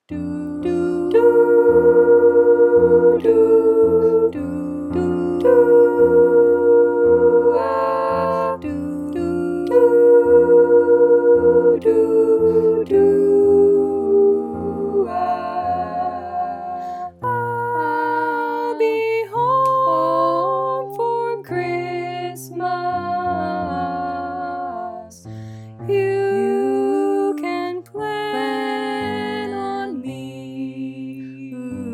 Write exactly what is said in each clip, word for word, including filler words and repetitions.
do do do do do do do ah do do do do do ah. I'll be home for Christmas. You can plan on me.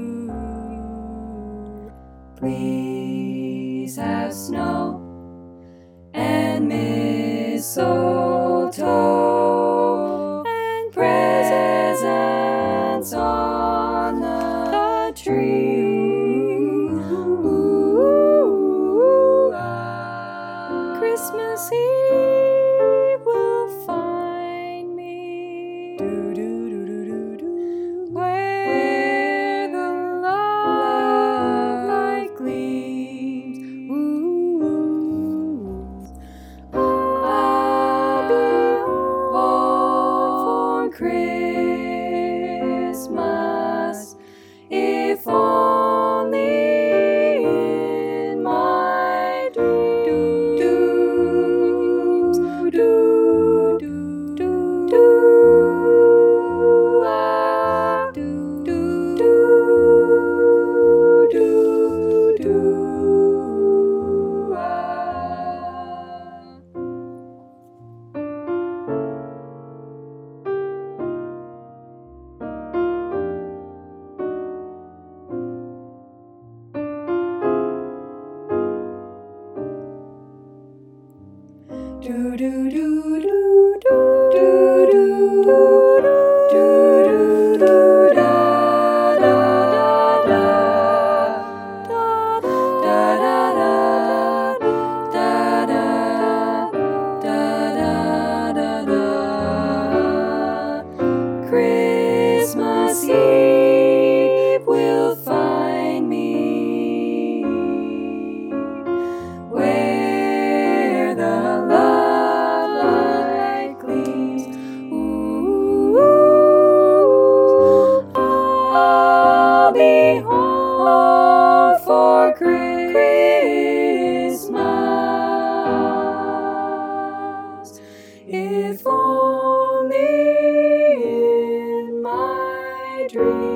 Please have snow and mistletoe and presents on the tree. Ooh, ah. Christmas Eve will find me do, do, do, do, do, do, where the love light gleams. Ooh, I'll be home for Christmas, if only in my dreams. Do, do, do, do, ah, do, do, do, do, do, ah. Do do do do do do do do do do da da da da da da da da da da da da. Christmas Eve will find me where the love light gleams. Ooh, I'll be home for Christmas, if only in my dreams.